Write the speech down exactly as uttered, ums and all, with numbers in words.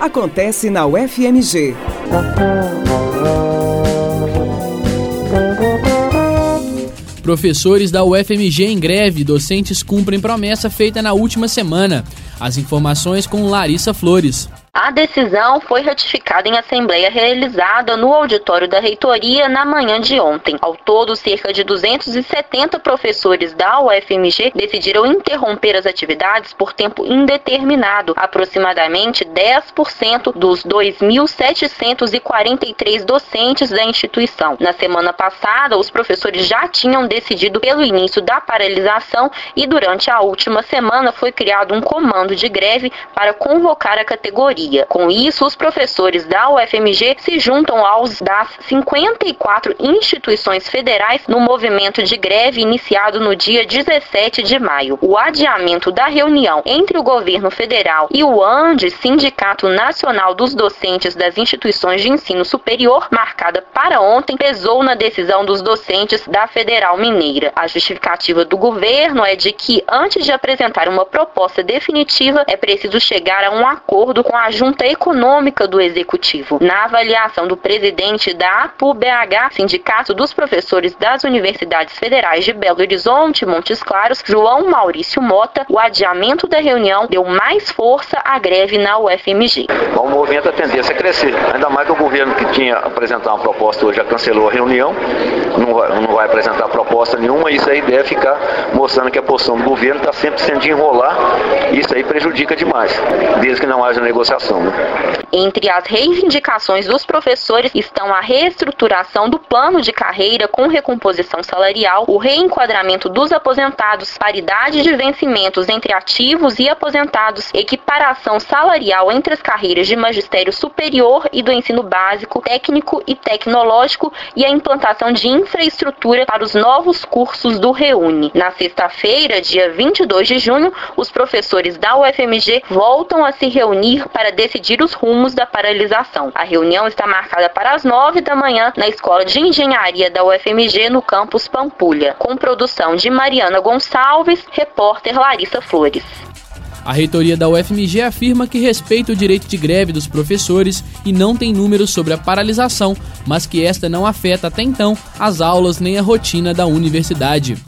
acontece na U F M G. Professores da U F M G em greve, docentes cumprem promessa feita na última semana. As informações com Larissa Flores. A decisão foi ratificada em assembleia realizada no auditório da reitoria na manhã de ontem. Ao todo, cerca de duzentos e setenta professores da U F M G decidiram interromper as atividades por tempo indeterminado, aproximadamente dez por cento dos dois mil setecentos e quarenta e três docentes da instituição. Na semana passada, os professores já tinham decidido pelo início da paralisação e durante a última semana foi criado um comando de greve para convocar a categoria. Com isso, os professores da U F M G se juntam aos das cinquenta e quatro instituições federais no movimento de greve iniciado no dia dezessete de maio. O adiamento da reunião entre o governo federal e o ANDE, Sindicato Nacional dos Docentes das Instituições de Ensino Superior, marcada para ontem, pesou na decisão dos docentes da Federal Mineira. A justificativa do governo é de que, antes de apresentar uma proposta definitiva, é preciso chegar a um acordo com a Junta Econômica do Executivo. Na avaliação do presidente da A P U B H, Sindicato dos Professores das Universidades Federais de Belo Horizonte e Montes Claros, João Maurício Mota, o adiamento da reunião deu mais força à greve na U F M G. O movimento a tendência a crescer, ainda mais que o governo que tinha apresentado uma proposta hoje já cancelou a reunião, não vai, não vai apresentar proposta nenhuma, isso aí deve ficar mostrando que a posição do governo está sempre sendo de enrolar, e isso aí prejudica demais, desde que não haja negociação. Entre as reivindicações dos professores estão a reestruturação do plano de carreira com recomposição salarial, o reenquadramento dos aposentados, paridade de vencimentos entre ativos e aposentados, equiparação salarial entre as carreiras de magistério superior e do ensino básico, técnico e tecnológico e a implantação de infraestrutura para os novos cursos do REUNE. Na sexta-feira, dia vinte e dois de junho, os professores da U F M G voltam a se reunir para decidir os rumos da paralisação. A reunião está marcada para as nove da manhã na Escola de Engenharia da U F M G no campus Pampulha, com produção de Mariana Gonçalves, repórter Larissa Flores. A reitoria da U F M G afirma que respeita o direito de greve dos professores e não tem números sobre a paralisação, mas que esta não afeta até então as aulas nem a rotina da universidade.